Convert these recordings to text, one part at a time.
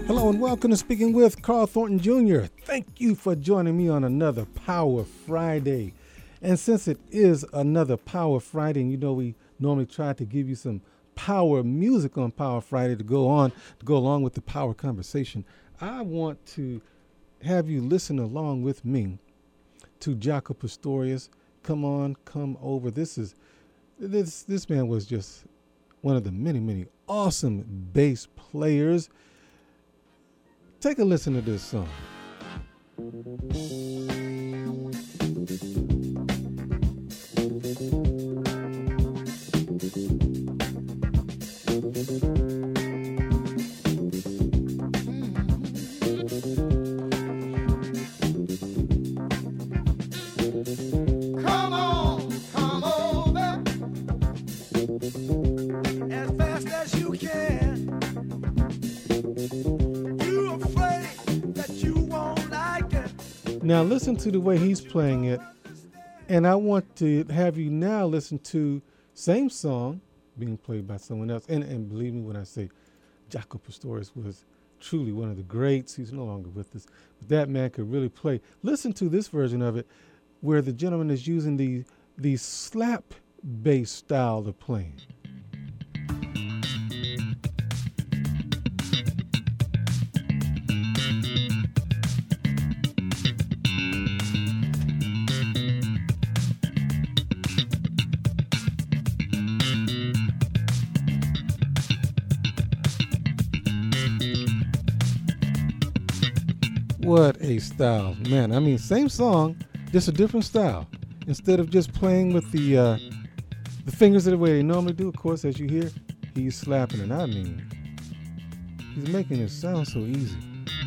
Hello and welcome to Speaking with Carl Thornton Jr. Thank you for joining me on another Power Friday. And since it is another Power Friday, and you know we normally try to give you some power music on Power Friday to go along with the power conversation, I want to have you listen along with me to Jaco Pastorius. Come on, come over. This man was just one of the many awesome bass players. Take a listen to this song. Now listen to the way he's playing it, and I want to have you now listen to same song being played by someone else. And believe me when I say Jaco Pastorius was truly one of the greats. He's no longer with us, but that man could really play. Listen to this version of it where the gentleman is using the slap bass style of playing. What a style, man. I mean, same song, just a different style. Instead of just playing with the fingers the way they normally do, of course, as you hear, he's slapping it. I mean, he's making it sound so easy.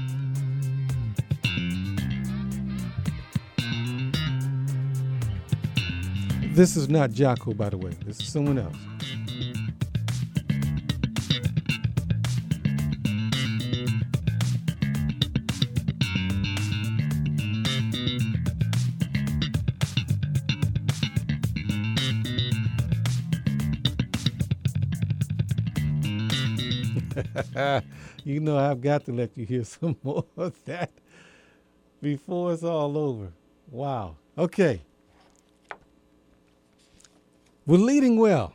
This is not Jaco, by the way. This is someone else. You know I've got to let you hear some more of that before it's all over. Wow. Okay. We're leading well.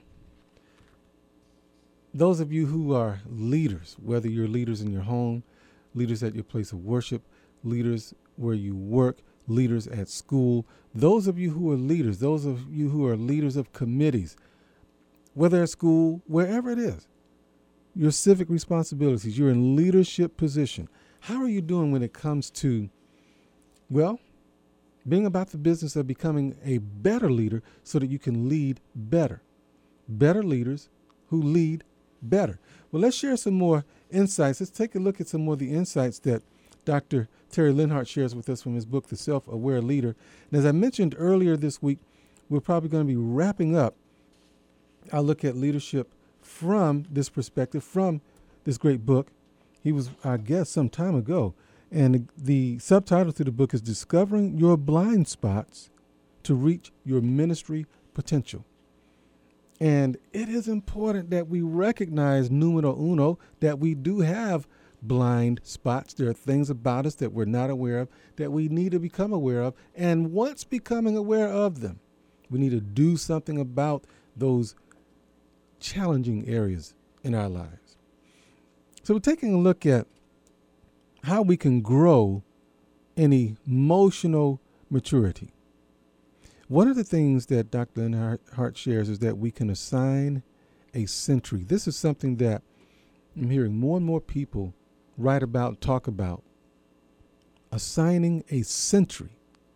Those of you who are leaders, whether you're leaders in your home, leaders at your place of worship, leaders where you work, leaders at school, those of you who are leaders, those of you who are leaders of committees, whether at school, wherever it is, your civic responsibilities, you're in leadership position. How are you doing when it comes to, well, being about the business of becoming a better leader so that you can lead better? Better leaders who lead better. Well, let's share some more insights. Let's take a look at some more of the insights that Dr. Terry Linhart shares with us from his book, The Self-Aware Leader. And as I mentioned earlier this week, we're probably going to be wrapping up our look at leadership from this perspective, from this great book. He was our guest some time ago. And the subtitle to the book is Discovering Your Blind Spots to Reach Your Ministry Potential. And it is important that we recognize, numero uno, that we do have blind spots. There are things about us that we're not aware of, that we need to become aware of. And once becoming aware of them, we need to do something about those challenging areas in our lives. So we're taking a look at how we can grow in emotional maturity. One of the things that Dr. Linhart shares is that we can assign a century. This is something that I'm hearing more and more people write about, talk about. Assigning a century,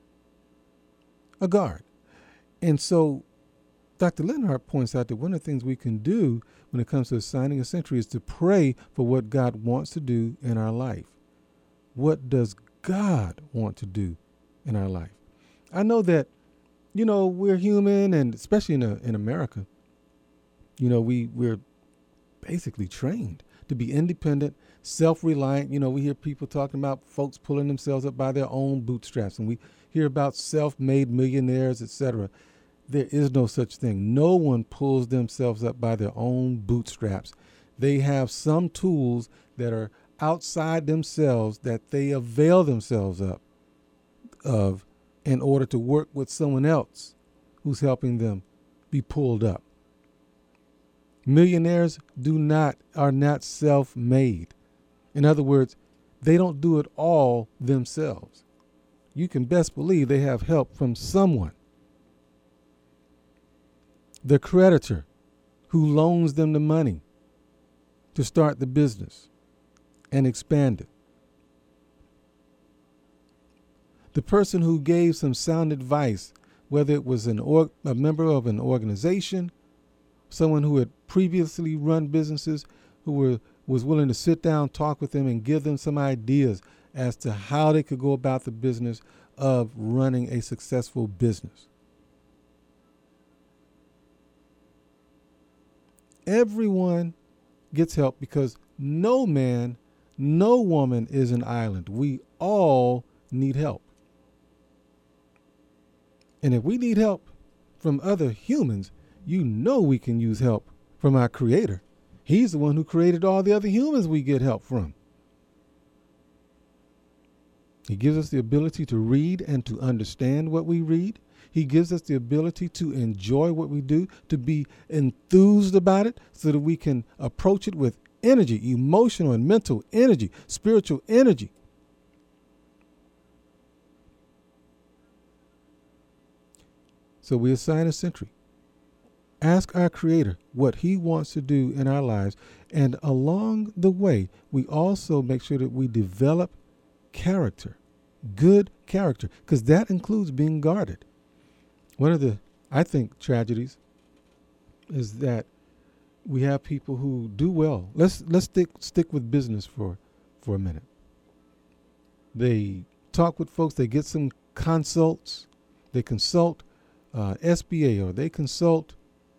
a guard. And so Dr. Linhart points out that one of the things we can do when it comes to assigning a century is to pray for what God wants to do in our life. What does God want to do in our life? I know that, we're human, and especially in America, we're basically trained to be independent, self-reliant. We hear people talking about folks pulling themselves up by their own bootstraps, and we hear about self-made millionaires, etc. There is no such thing. No one pulls themselves up by their own bootstraps. They have some tools that are outside themselves that they avail themselves of in order to work with someone else who's helping them be pulled up. Millionaires are not self-made. In other words, they don't do it all themselves. You can best believe they have help from someone. The creditor who loans them the money to start the business and expand it. The person who gave some sound advice, whether it was a member of an organization, someone who had previously run businesses, who was willing to sit down, talk with them, and give them some ideas as to how they could go about the business of running a successful business. Everyone gets help because no man, no woman is an island. We all need help. And if we need help from other humans, you know we can use help from our Creator. He's the one who created all the other humans we get help from. He gives us the ability to read and to understand what we read. He gives us the ability to enjoy what we do, to be enthused about it so that we can approach it with energy, emotional and mental energy, spiritual energy. So we assign a sentry. Ask our Creator what He wants to do in our lives. And along the way, we also make sure that we develop character, good character, because that includes being guarded. One of the, I think, tragedies is that we have people who do well. Let's stick with business for a minute. They talk with folks. They get some consults. They consult SBA, or they consult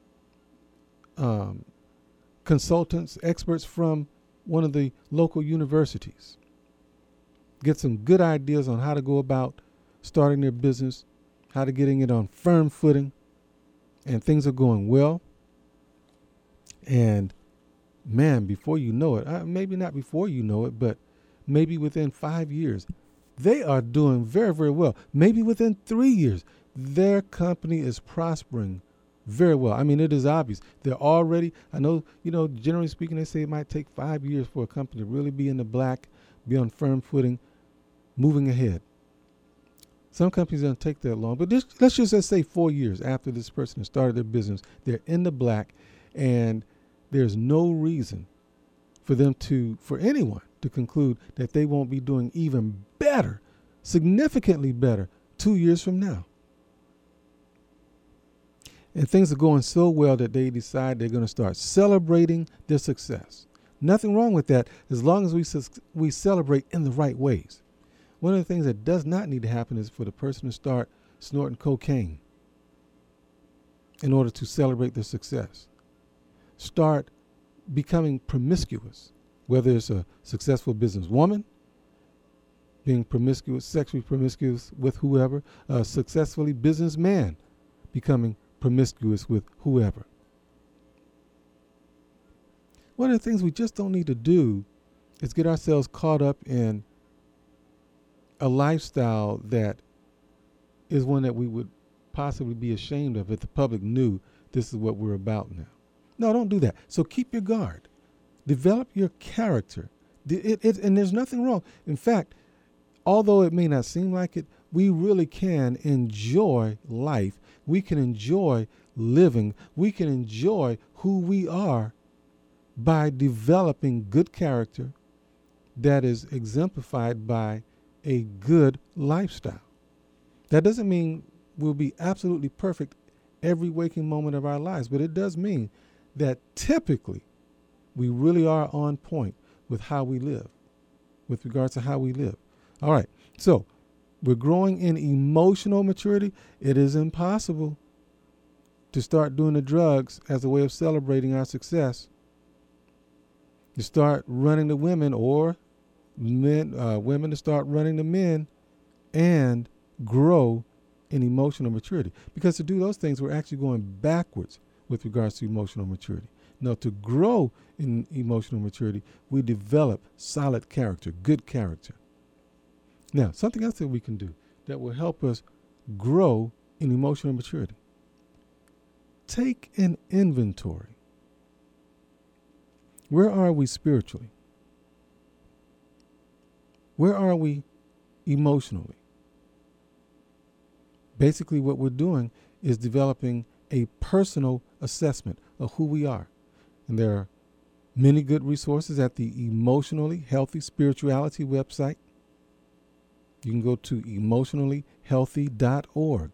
consultants, experts from one of the local universities. Get some good ideas on how to go about starting their business, how to getting it on firm footing, and things are going well. And man, before you know it, maybe not before you know it, but maybe within 5 years, they are doing very, very well. Maybe within 3 years, their company is prospering very well. I mean, it is obvious. They're already, I know, generally speaking, they say it might take 5 years for a company to really be in the black, be on firm footing, moving ahead. Some companies don't take that long, but let's just say 4 years after this person has started their business, they're in the black, and there's no reason for anyone to conclude that they won't be doing even better, significantly better, 2 years from now. And things are going so well that they decide they're going to start celebrating their success. Nothing wrong with that as long as we celebrate in the right ways. One of the things that does not need to happen is for the person to start snorting cocaine in order to celebrate their success. Start becoming promiscuous, whether it's a successful businesswoman, being promiscuous, sexually promiscuous with whoever, a successfully businessman becoming promiscuous with whoever. One of the things we just don't need to do is get ourselves caught up in a lifestyle that is one that we would possibly be ashamed of if the public knew this is what we're about now. No, don't do that. So keep your guard. Develop your character. And there's nothing wrong. In fact, although it may not seem like it, we really can enjoy life. We can enjoy living. We can enjoy who we are by developing good character that is exemplified by a good lifestyle. That doesn't mean we'll be absolutely perfect every waking moment of our lives, but it does mean that typically we really are on point with how we live, with regards to how we live. All right, so we're growing in emotional maturity. It is impossible to start doing the drugs as a way of celebrating our success. To start running the women, or women to start running the men, and grow in emotional maturity. Because to do those things, we're actually going backwards with regards to emotional maturity. No, to grow in emotional maturity, we develop solid character, good character. Now, something else that we can do that will help us grow in emotional maturity. Take an inventory. Where are we spiritually? Where are we emotionally? Basically, what we're doing is developing a personal assessment of who we are. And there are many good resources at the Emotionally Healthy Spirituality website. You can go to emotionallyhealthy.org.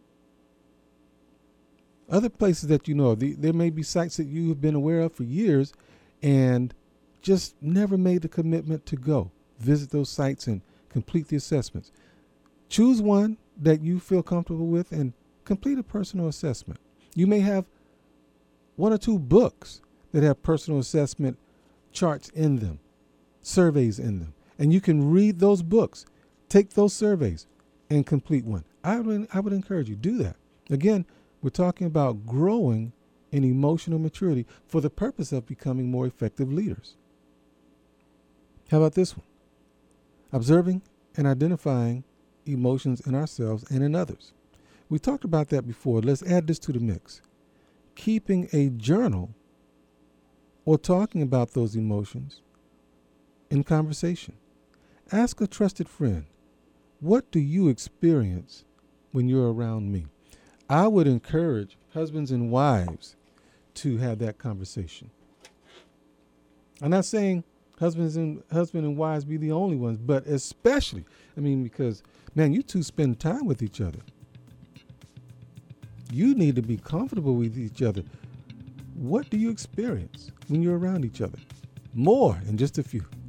Other places that you know of, there may be sites that you have been aware of for years and just never made the commitment to go. Visit those sites and complete the assessments. Choose one that you feel comfortable with and complete a personal assessment. You may have one or two books that have personal assessment charts in them, surveys in them, and you can read those books, take those surveys, and complete one. I would encourage you to do that. Again, we're talking about growing in emotional maturity for the purpose of becoming more effective leaders. How about this one? Observing and identifying emotions in ourselves and in others. We talked about that before. Let's add this to the mix. Keeping a journal or talking about those emotions in conversation. Ask a trusted friend, what do you experience when you're around me? I would encourage husbands and wives to have that conversation. I'm not saying husband and wives be the only ones, but especially, because, man, you two spend time with each other. You need to be comfortable with each other. What do you experience when you're around each other? More in just a few.